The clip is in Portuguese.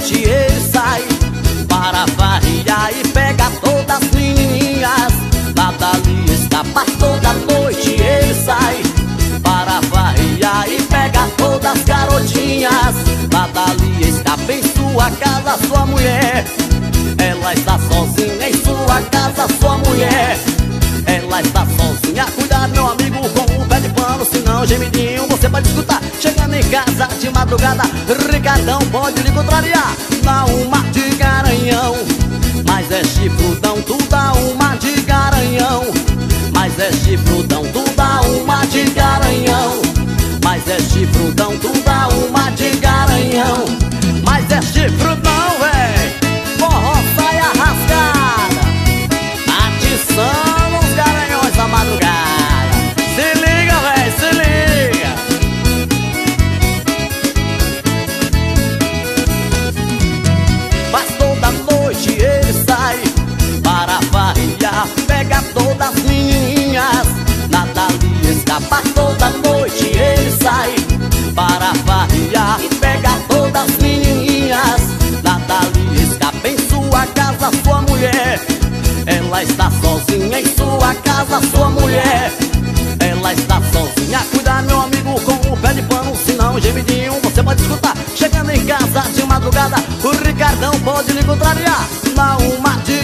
noite ele sai para farrear e pega todas as menininhas. Lá dali escapa toda noite ele sai para farrear e pega todas as garotinhas. Lá dali escapa em sua casa sua mulher. Ela está sozinha em sua casa sua mulher. Ela está sozinha, cuidado meu amigo com o pé de pano, senão gemidinho você pode escutar. Chegando em casa de madrugada, Ricardão pode lhe contrariar. Dá uma de garanhão, mas é chifrudão. Tu dá uma de garanhão, mas é chifrudão. Tu dá uma de garanhão, mas é chifrudão. Tu dá uma de garanhão, mas é chifrudão, véi. Forró saia rasgada, atiçando os garanhões da madrugada. Se liga, véi, se liga. Mas toda noite ele sai para farrear, pega todas as menininhas. Nada lhe escapa, toda noite ele sai para farrear e pega todas as menininhas. Nada lhe escapa em sua casa sua mulher. Ela está sozinha em sua casa sua mulher. Ela está sozinha, cuida meu amigo com o pé de pano, senão gemidinho você pode escutar. Chegando em casa de madrugada, o Ricardão pode lhe contrariar. Dá uma de